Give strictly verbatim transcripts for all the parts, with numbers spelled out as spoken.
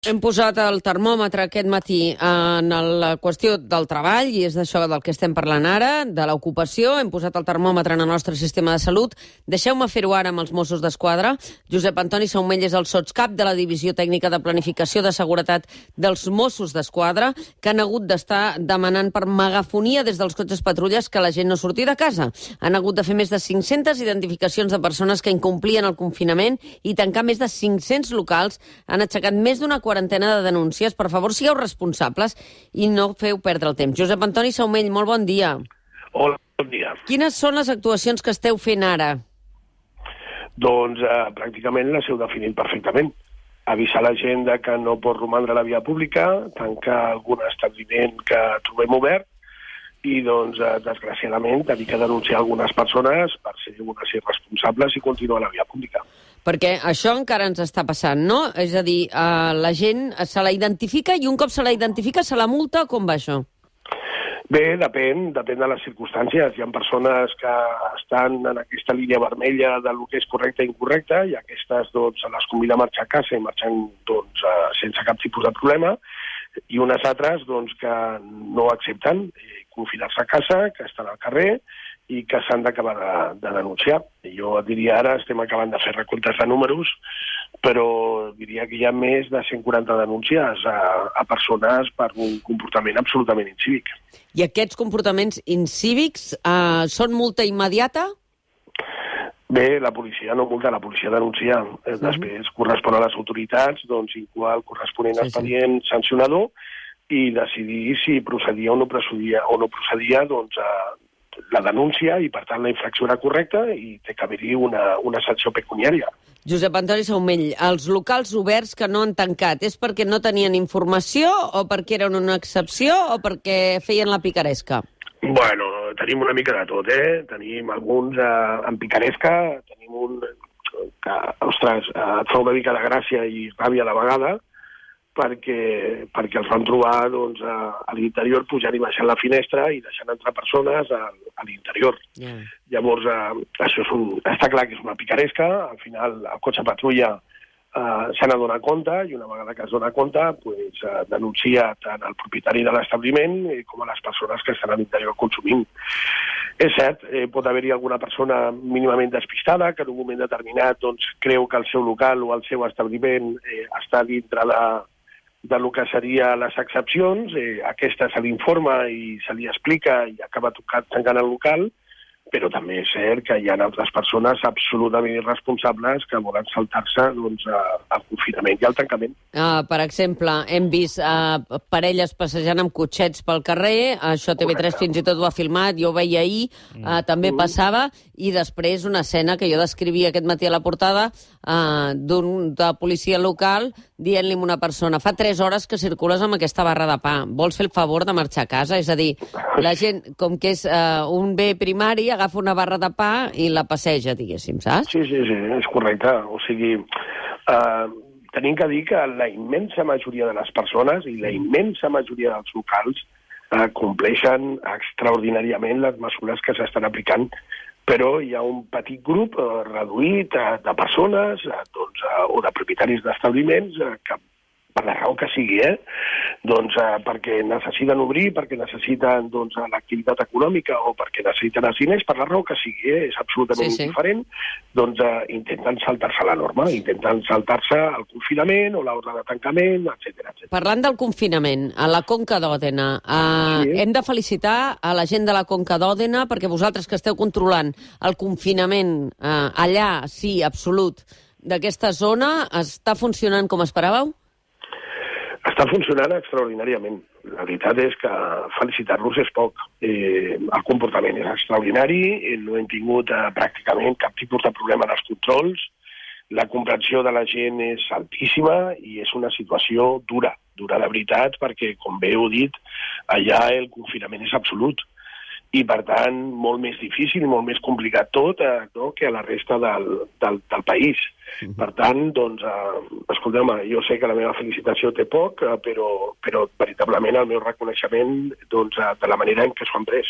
Hem posat el termòmetre aquest matí en la qüestió del treball, i és d'això del que estem parlant ara, de l'ocupació. Hem posat el termòmetre en el nostre sistema de salut. Deixeu-me fer-ho ara amb els Mossos d'Esquadra. Josep Antoni Saumell és el sotscap de la Divisió Tècnica de Planificació de Seguretat dels Mossos d'Esquadra, que han hagut d'estar demanant per megafonia des dels cotxes patrulles que la gent no surti de casa. Han hagut de fer més de cinc-centes identificacions de persones que incomplien el confinament i tancar més de cinc-cents locals. Han aixecat més d'una quarantena de denúncies. Per favor, sigueu responsables i no feu perdre el temps. Josep Antoni Saumell, molt bon dia. Hola, bon dia. Quines són les actuacions que esteu fent ara? Doncs eh, pràcticament les heu definit perfectament. Avisar la gent de que no pot romandre a la via pública, tancar algun establiment que trobem obert i, doncs, eh, desgraciadament, tenir que denunciar algunes persones per ser unes irresponsables i continuar a la via pública. Perquè això encara ens està passant, no? És a dir, eh, la gent se la identifica i un cop se la identifica se la multa, com va això? Bé, depèn, depèn de les circumstàncies. Hi ha persones que estan en aquesta línia vermella del que és correcte i incorrecte, i aquestes, doncs, les convida a marxar a casa i marxen, doncs, sense cap tipus de problema, i unes altres, doncs, que no accepten eh, confinar-se a casa, que estan al carrer i que s'han d'acabar de, de denunciar. Jo et diria ara, estem acabant de fer recomptes de números, però diria que hi ha més de cent quaranta denúncies a, a persones per un comportament absolutament incívic. I aquests comportaments incívics eh, són multa immediata? Bé, la policia no multa, la policia denuncia. Sí. Després correspon a les autoritats, doncs, incoar el corresponent sí, expedient sí. sancionador i decidir si procedia o no procedia, o no procedia, doncs, a la denúncia, i per tant la infracció era correcta i té que haver-hi una, una sanció pecuniària. Josep Antoni Saumell, els locals oberts que no han tancat és perquè no tenien informació o perquè eren una excepció o perquè feien la picaresca? Bueno, tenim una mica de tot, eh? Tenim alguns eh, en picaresca, tenim un que, ostres, eh, et fa una mica de gràcia i ràbia a la vegada, perquè, perquè els van trobar, doncs, a, a l'interior pujant i baixant la finestra i deixant entrar persones a, a l'interior. Yeah. Llavors, eh, això és un, està clar que és una picaresca. Al final, el cotxe patrulla eh, se n'ha donat compte, i una vegada que es dona compte, pues, eh, denuncia tant el propietari de l'establiment com a les persones que estan a l'interior consumint. És cert, eh, pot haver-hi alguna persona mínimament despistada que en un moment determinat, doncs, creu que el seu local o el seu establiment eh, està dintre de de lo que seria les excepcions. Eh, aquesta se li informa i se li explica i acaba tocant, tancant el local, però també és cert que hi ha altres persones absolutament irresponsables que volen saltar-se, doncs, al confinament i al tancament. Uh, per exemple, hem vist uh, parelles passejant amb cotxets pel carrer, això T V tres Correcte. Fins i tot ho ha filmat, jo ho veia ahir, uh, també mm. passava, i després una escena que jo descrivia aquest matí a la portada uh, d'un de policia local dient-li a una persona: fa tres hores que circules amb aquesta barra de pa, vols fer el favor de marxar a casa? És a dir, la gent, com que és uh, un bé primari, agafa una barra de pa i la passeja, diguéssim, saps? Sí, sí, sí, és correcte. O sigui, eh, tenim que dir que la immensa majoria de les persones i la immensa majoria dels locals eh, compleixen extraordinàriament les mesures que s'estan aplicant, però hi ha un petit grup eh, reduït eh, de persones eh, doncs, eh, o de propietaris d'establiments eh, que, per la raó que sigui, eh, doncs, eh, perquè necessiten obrir, perquè necessiten, doncs, l'activitat econòmica o perquè necessiten els diners, per la raó que sigui, eh, és absolutament sí, sí. indiferent, doncs eh, intenten saltar-se la norma, intenten saltar-se el confinament o l'ordre de tancament, etcètera, etcètera. Parlant del confinament, a la Conca d'Òdena, eh, sí. hem de felicitar a la gent de la Conca d'Òdena perquè vosaltres que esteu controlant el confinament eh, allà, sí, absolut, d'aquesta zona, està funcionant com esperàveu? Està funcionant extraordinàriament. La veritat és que felicitar-los és poc. Eh, el comportament és extraordinari, no hem tingut eh, pràcticament cap tipus de problema dels controls, la comprensió de la gent és altíssima i és una situació dura, dura de veritat, perquè, com bé heu dit, allà el confinament és absolut. I, per tant, molt més difícil i molt més complicat tot eh, no? que a la resta del, del, del país. Uh-huh. Per tant, doncs, eh, escolteu-me, jo sé que la meva felicitació té poc, eh, però, però veritablement el meu reconeixement doncs, eh, de la manera en què s'ho han pres.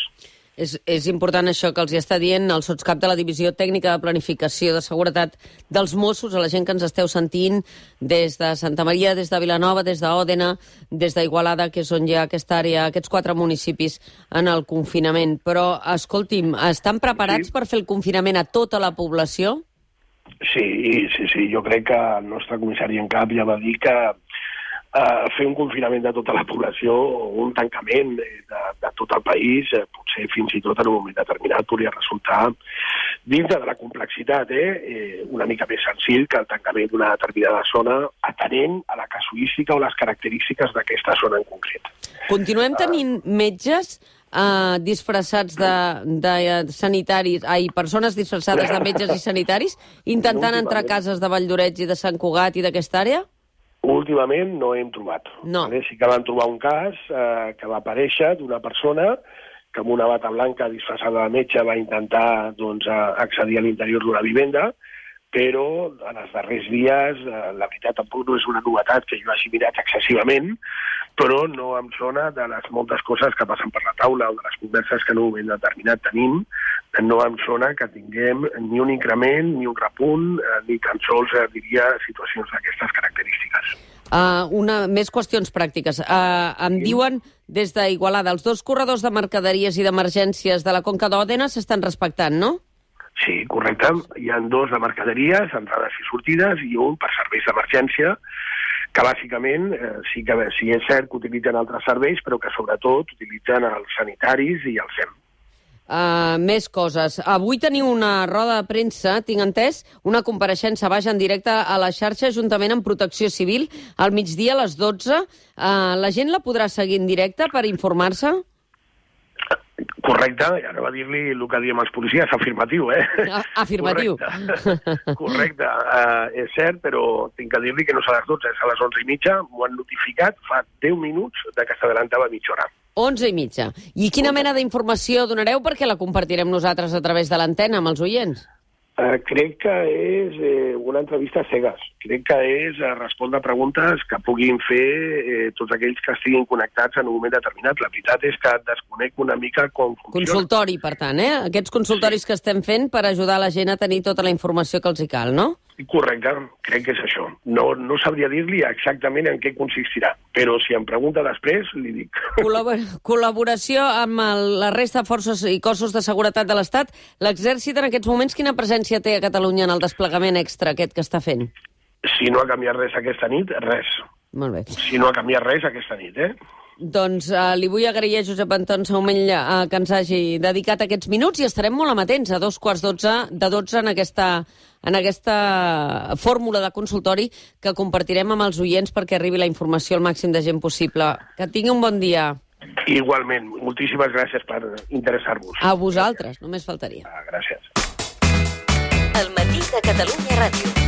És, és important això que els hi està dient el sotscap de la Divisió Tècnica de Planificació de Seguretat dels Mossos, a la gent que ens esteu sentint des de Santa Maria, des de Vilanova, des d'Òdena, des d'Igualada, que és on hi ha aquesta àrea, aquests quatre municipis en el confinament. Però, escolti'm, estan preparats sí. per fer el confinament a tota la població? Sí, sí, sí. Jo crec que el nostre comissari en cap ja va dir que Uh, fer un confinament de tota la població o un tancament de, de, de tot el país, eh, potser fins i tot en un moment determinat podria resultar, dintre de la complexitat, eh, eh, una mica més senzill que el tancament d'una determinada zona, atenent a la casuística o les característiques d'aquesta zona en concret. Continuem tenint uh, metges uh, disfressats de, de sanitaris, ai, persones disfressades de metges i sanitaris, intentant entrar a cases de Valldoreix i de Sant Cugat i d'aquesta àrea? Últimament no hem trobat. No. Vale? Sí que vam trobar un cas eh, que va aparèixer d'una persona que amb una bata blanca disfressada de metge va intentar doncs, accedir a l'interior d'una vivenda, però en els darrers dies, eh, la veritat tampoc no és una novetat que jo hagi mirat excessivament, però no em sona de les moltes coses que passen per la taula o de les converses que en un moment determinat tenim, no em sona que tinguem ni un increment, ni un repunt, eh, ni tan sols, eh, diria, situacions d'aquestes característiques. Uh, una, més qüestions pràctiques. Uh, em sí. diuen des d'Igualada, els dos corredors de mercaderies i d'emergències de la Conca d'Òdena s'estan respectant, no? Sí, correcte. Hi ha dos de mercaderies, entrades i sortides, i un per serveis d'emergència, que bàsicament eh, sí que sí és cert que utilitzen altres serveis, però que sobretot utilitzen els sanitaris i el S E M. Uh, més coses. Avui teniu una roda de premsa, tinc entès, una compareixença vaja en directe a la xarxa juntament amb Protecció Civil al migdia a les dotze. Uh, la gent la podrà seguir en directe per informar-se? Correcte, i ara va dir-li el que diem els policies, afirmatiu, eh? Ah, afirmatiu. Correcte, Correcte. Uh, és cert, però tinc que dir-li que no és a les dotze, és a les onze i mitja, m'ho han notificat fa deu minuts de que s'adelantava mitja hora. onze i mitja. I quina mena d'informació donareu perquè la compartirem nosaltres a través de l'antena amb els oients? Uh, crec que és eh, una entrevista a cegues. Crec que és uh, respondre a preguntes que puguin fer eh, tots aquells que estiguin connectats en un moment determinat. La veritat és que desconec una mica com funciona. Consultori, per tant, eh? Aquests consultoris sí. que estem fent per ajudar la gent a tenir tota la informació que els hi cal, no? Correcte, crec que és això. No, no sabria dir-li exactament en què consistirà, però si em pregunta després, li dic. Col·labor col·laboració amb el, la resta de forces i cossos de seguretat de l'Estat. L'Exèrcit en aquests moments quina presència té a Catalunya en el desplegament extra aquest que està fent? Si no ha canviat res aquesta nit, res. Molt bé. Si no ha canviat res aquesta nit, eh? Doncs uh, li vull agrair a Josep Anton Saumell uh, que ens hagi dedicat aquests minuts i estarem molt amatents a dos quarts dotze, de dotze en aquesta, en aquesta fórmula de consultori que compartirem amb els oients perquè arribi la informació al màxim de gent possible. Que tingui un bon dia. Igualment. Moltíssimes gràcies per interessar-vos. A vosaltres, gràcies. Només faltaria. Ah, gràcies. El matí de Catalunya Ràdio.